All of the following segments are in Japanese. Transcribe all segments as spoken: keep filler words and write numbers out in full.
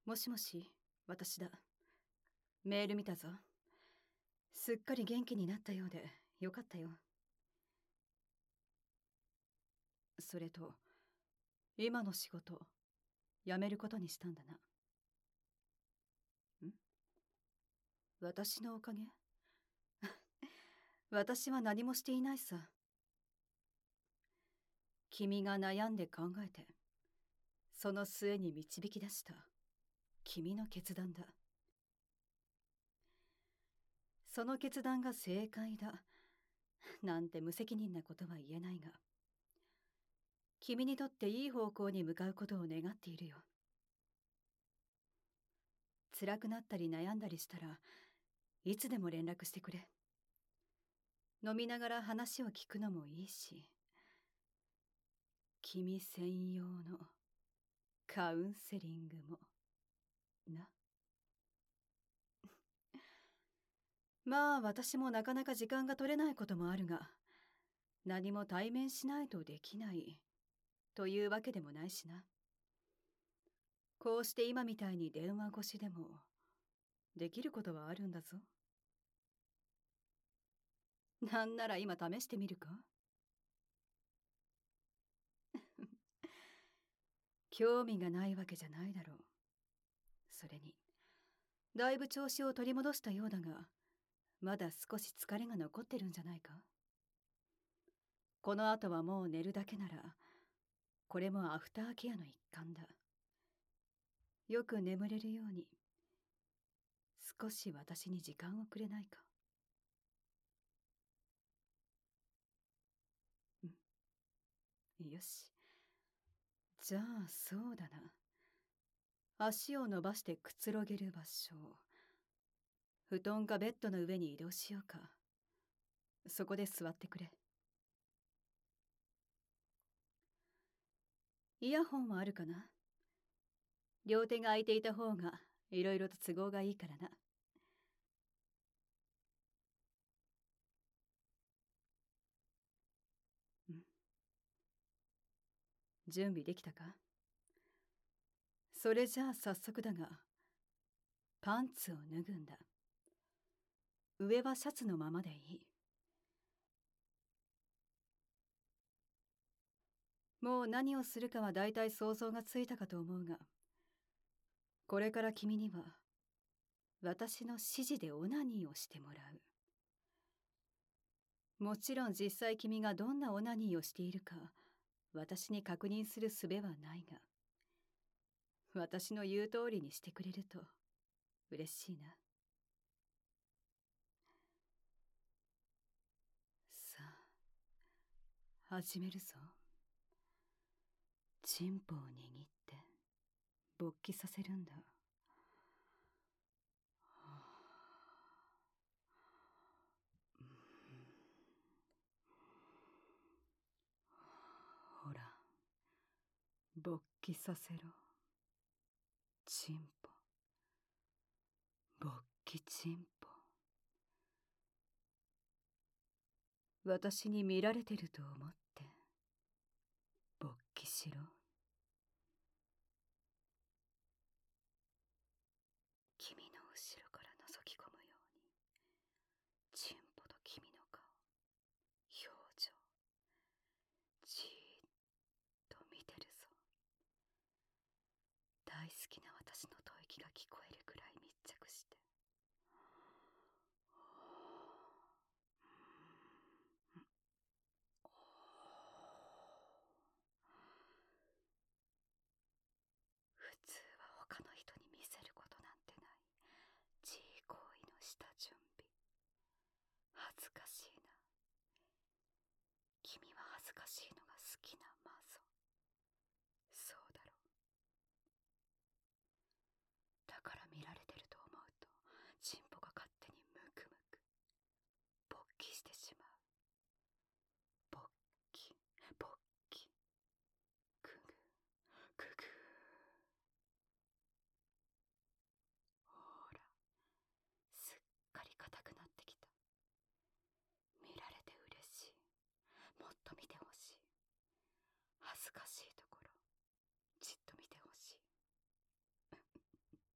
もしもし、私だ。メール見たぞ。すっかり元気になったようでよかったよ。それと、今の仕事辞めることにしたんだな。ん？私のおかげ？私は何もしていないさ。君が悩んで考えて、その末に導き出した君の決断だ。その決断が正解だなんて無責任なことは言えないが、君にとっていい方向に向かうことを願っているよ。辛くなったり悩んだりしたらいつでも連絡してくれ。飲みながら話を聞くのもいいし、君専用のカウンセリングもな。まあ私もなかなか時間が取れないこともあるが、何も対面しないとできないというわけでもないしな。こうして今みたいに電話越しでもできることはあるんだぞ。なんなら今試してみるか？興味がないわけじゃないだろう。それにだいぶ調子を取り戻したようだが、まだ少し疲れが残ってるんじゃないか？この後はもう寝るだけなら、これもアフターケアの一環だ。よく眠れるように、少し私に時間をくれないか？うん。よし。じゃあそうだな。足を伸ばしてくつろげる場所。布団かベッドの上に移動しようか。そこで座ってくれ。イヤホンはあるかな？両手が空いていた方がいろいろと都合がいいからな。うん。準備できたか？それじゃあ早速だが、パンツを脱ぐんだ。上はシャツのままでいい。もう何をするかはだいたい想像がついたかと思うが、これから君には私の指示でオナニーをしてもらう。もちろん実際君がどんなオナニーをしているか私に確認する術はないが、私の言う通りにしてくれると嬉しいな。さあ始めるぞ。チンポを握って勃起させるんだ。ほら、勃起させろ。チンポ、勃起チンポ。私に見られてると思って勃起しろ。君の後ろから覗き込むように、チンポと君の顔、表情、じーっと見てるぞ。大好きな私の吐息が聞こえるくらい密着して。普通は他の人に見せることなんてない自慰行為の下準備。恥ずかしいな。君は恥ずかしいのが好きなマゾ。そうだろう。だから見られてると思うとチンポが勝手にムクムク勃起してしまう。勃起勃起、くぐくぐ。ほら、すっかり硬くなってきた。見られて嬉しい。もっと見てほしい。恥ずかしいところじっと見てほしい。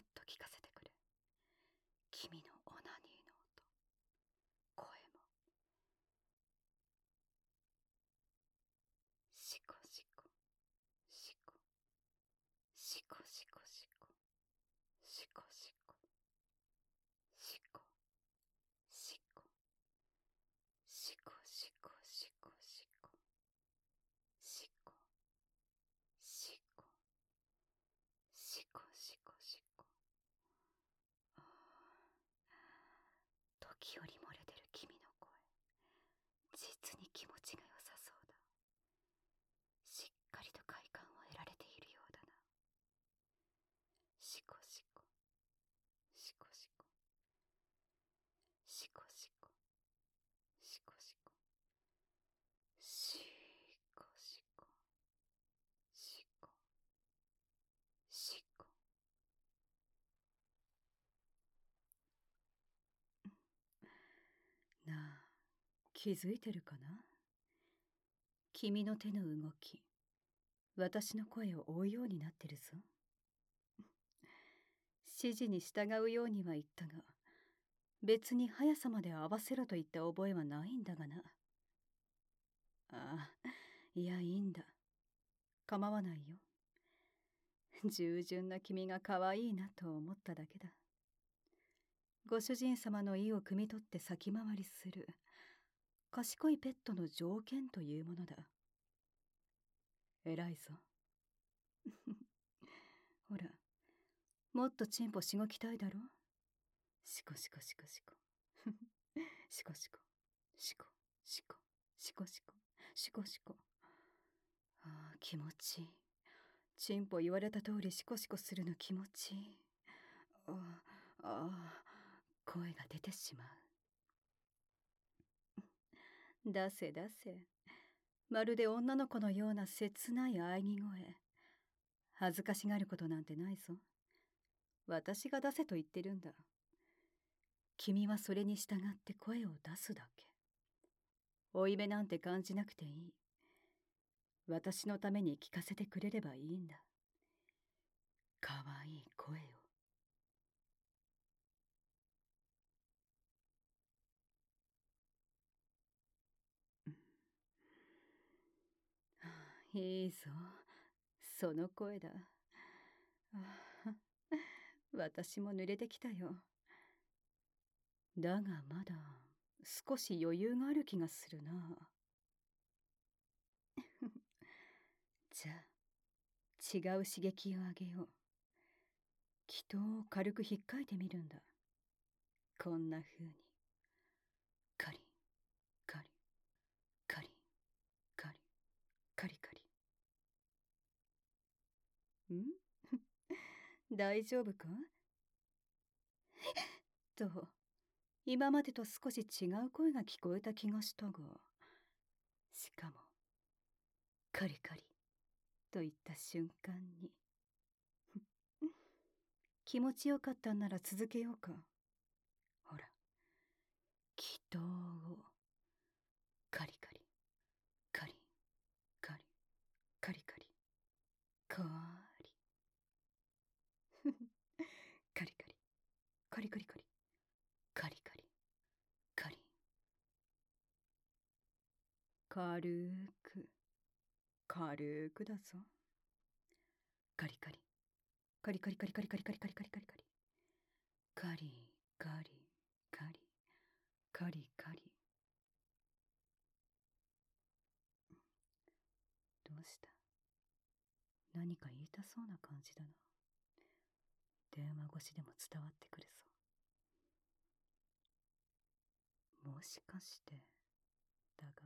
と聞かせてくれ。君のオナニーの音、声も。シコシコシコシコシコシコシコシコシコシコシコシコシコシコシコシコシコシコシコ。ああ、時折漏れ出る君の声、実に気持ちが良さそうだ。しっかりと快感を得られているようだな。シコシコシコシコシコシコシコシコシコシコシコシコ。なあ、気づいてるかな？君の手の動き、私の声を追うようになってるぞ。指示に従うようには言ったが、別に速さまで合わせろと言った覚えはないんだがな。ああ、いや、いいんだ。構わないよ。従順な君が可愛いなと思っただけだ。ご主人様の意を汲み取って先回りする賢いペットの条件というものだ。偉いぞ。ほら、もっとチンポしごきたいだろ。シコシコシコシコシコシコシコシコシコシコシコシコ。ああ、気持ちいい。チンポ言われた通りシコシコするの気持ちいい。ああ、ああ、声が出てしまう。出せ出せ。まるで女の子のような切ない喘ぎ声。恥ずかしがることなんてないぞ。私が出せと言ってるんだ。君はそれに従って声を出すだけ。負い目なんて感じなくていい。私のために聞かせてくれればいいんだ。かわいい声を。いいぞ、その声だ。ああ、私も濡れてきたよ。だがまだ少し余裕がある気がするな。じゃあ違う刺激をあげよう。気筒を軽く引っかいてみるんだ。こんな風にカリカリカリカリカリカリ。ん大丈夫か？と、今までと少し違う声が聞こえた気がしたが、しかもカリカリと言った瞬間に気持ちよかったんなら続けようか。ほら、気筒をカリカリカリカリカリカリカリカリカリカリカリカリカリカリカリ、軽く軽くだぞ。カリカリカリカリカリカリカリカリカリカリカリカリカリカリカリカリカリ。どうした？何か言いたそうな感じだな。電話越しでも伝わってくるぞ。もしかしてだが、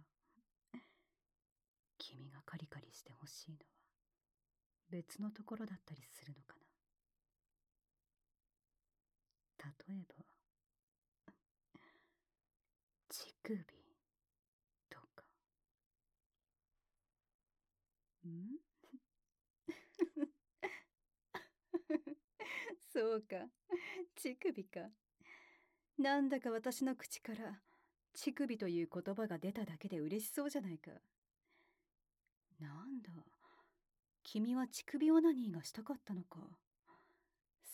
君がカリカリしてほしいのは別のところだったりするのかな。例えば乳首とか。んそうか、乳首か。なんだか私の口から乳首という言葉が出ただけで嬉しそうじゃないか。なんだ、君は乳首オナニーがしたかったのか。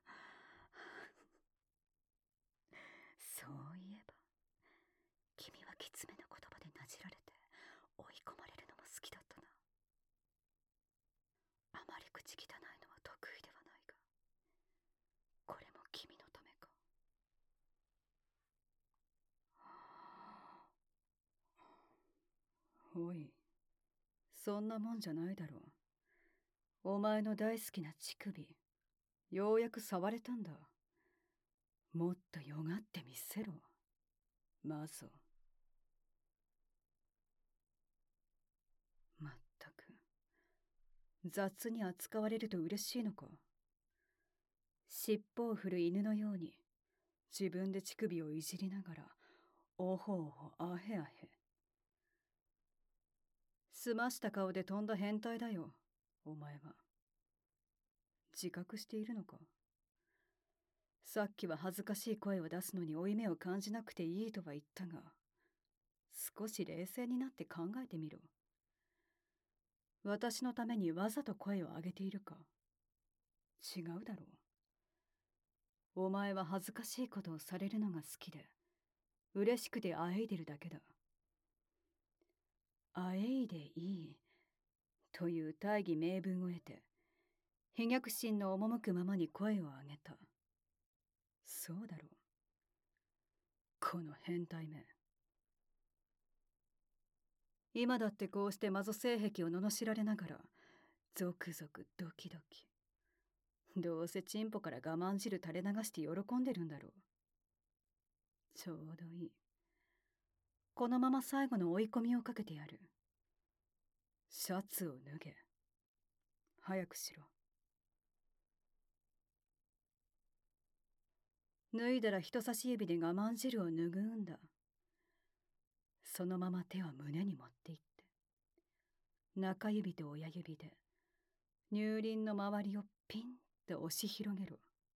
そういえば、君はきつめな言葉でなじられて追い込まれるのも好きだったな。あまり口汚いのは得意ではないが、これも君のためか。おい、そんなもんじゃないだろう。お前の大好きな乳首、ようやく触れたんだ。もっとよがってみせろ、マゾ。まったく、雑に扱われると嬉しいのか。尻尾を振る犬のように自分で乳首をいじりながらおほおほあへあへ。澄ました顔で飛んだ変態だよ、お前は。自覚しているのか。さっきは恥ずかしい声を出すのに負い目を感じなくていいとは言ったが、少し冷静になって考えてみろ。私のためにわざと声を上げているか。違うだろう。お前は恥ずかしいことをされるのが好きで、嬉しくてあえいでるだけだ。 あえいでいいという大義名分を得て、飛躍心の赴くままに声を上げた。そうだろう。この変態め。今だってこうしてマゾ性癖を罵られながら、ゾクゾクドキドキ。どうせチンポから我慢汁垂れ流して喜んでるんだろう。ちょうどいい。このまま最後の追い込みをかけてやる。シャツを脱げ。早くしろ。脱いだら人差し指で我慢汁を拭うんだ。そのまま手は胸に持っていって、中指と親指で乳輪の周りをピンと押し広げろ。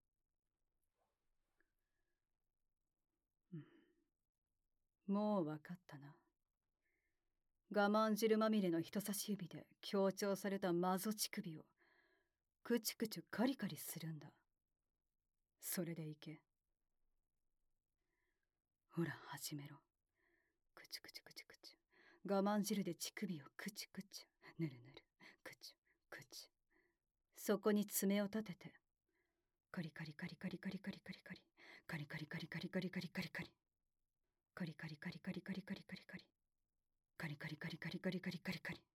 うん、もうわかったな。我慢汁まみれの人差し指で強調されたマゾ乳首をクチクチュカリカリするんだ。それでいけ。ほら始めろ。クチュクチュクチュクチュ。我慢汁で乳首をクチュクチュ。ぬるぬる。クチュクチュ。そこに爪を立てて。カリカリカリカリカリカリカリカリ。カリカリカリカリカリカリカリカリ。カリカリカリカリカリカリカリカリ。カリカリカリカリカリカリカリカリ。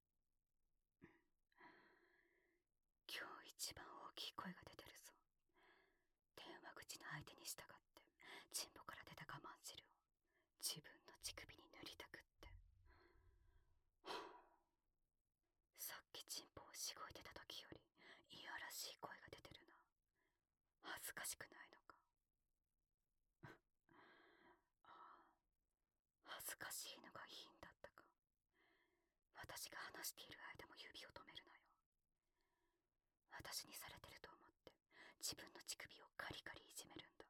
今日一番大きい声が出てるぞ。電話口の相手に従ってチンポから出た我慢汁を自分の乳首に塗りたくって。さっきチンポをしごいてた時よりいやらしい声が出てるな。恥ずかしくないのか。ああ、恥ずかしいのがいいんだったか。私が話している間も指を止めるなよ。私にされてると思って自分の乳首をカリカリいじめるんだ。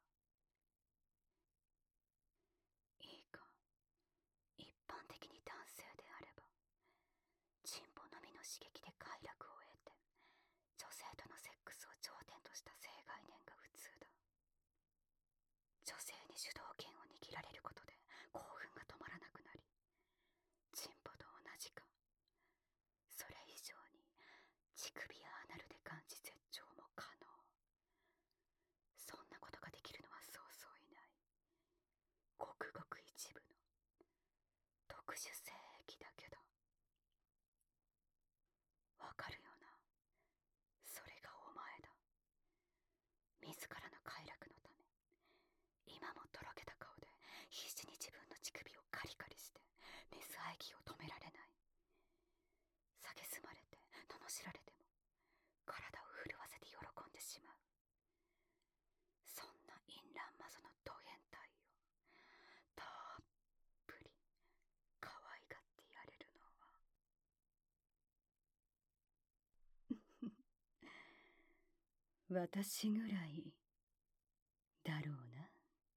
いいか、一般的に男性であればチンポのみの刺激で快楽を得て女性とのセックスを頂点とした性概念が普通だ。女性に主導権を握られることで興奮が止まらなくなり、チンポと同じかそれ以上に乳首やアナルで感じ絶頂も可能。そんなことができるのはそうそういない。ごくごく一部の特殊性癖だけど。わかるよな。それがお前だ。自らの快楽のため、今もとろけた顔で必死に自分の乳首をカリカリして水排気を止められない。蔑まれて罵られても体を震わせて喜んでしまう。そんな淫乱マゾのド変態をたっぷり可愛がってやれるのは私ぐらいだろうな。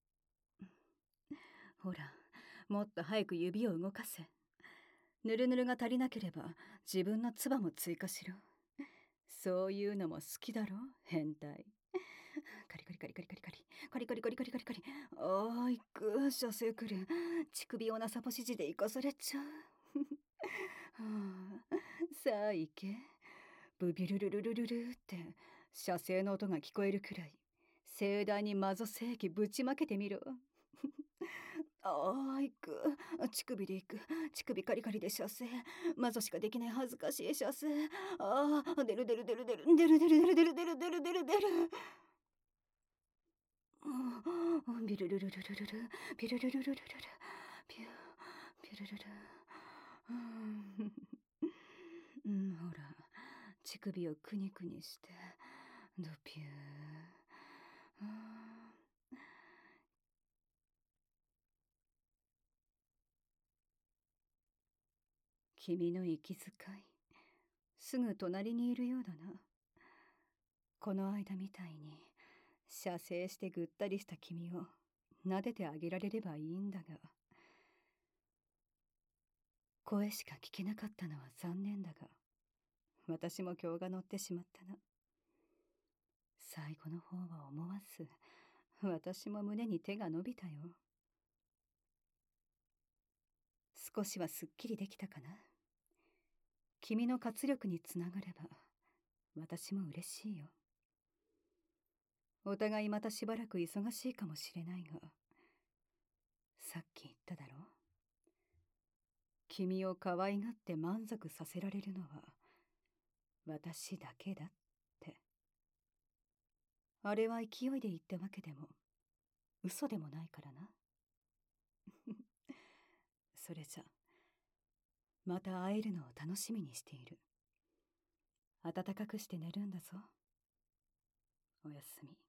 ほら、もっと早く指を動かせ。ぬるぬるが足りなければ自分の唾も追加しろ。そういうのも好きだろ、変態。カリカリカリカリカリカリカリカリカリカリカリカリ。ああ、いく、射精くる。乳首をなさぼしじで生かされちゃう。はあ、さあ行け。ブビルルルルルルって射精の音が聞こえるくらい盛大にマゾ精液ぶちまけてみろ。ああ、いく。乳首でいく。乳首カリカリで射精。マゾしかできない恥ずかしい射精。ああ、出る出る出る出る出る出る出る出る出る出る出る出る。ビルルルルルルルビルルルルルルルビュビルルル。うん、ほら、乳首をくにくにしてドピュー。君の息遣い、すぐ隣にいるようだな。この間みたいに射精してぐったりした君を撫でてあげられればいいんだが、声しか聞けなかったのは残念だが、私も興が乗ってしまったな。最後の方は思わず私も胸に手が伸びたよ。 少しはすっきりできたかな。君の活力につながれば私も嬉しいよ。お互いまたしばらく忙しいかもしれないが、さっき言っただろ。君を可愛がって満足させられるのは私だけだって。あれは勢いで言ったわけでも嘘でもないからな。それじゃまた会えるのを楽しみにしている。暖かくして寝るんだぞ。おやすみ。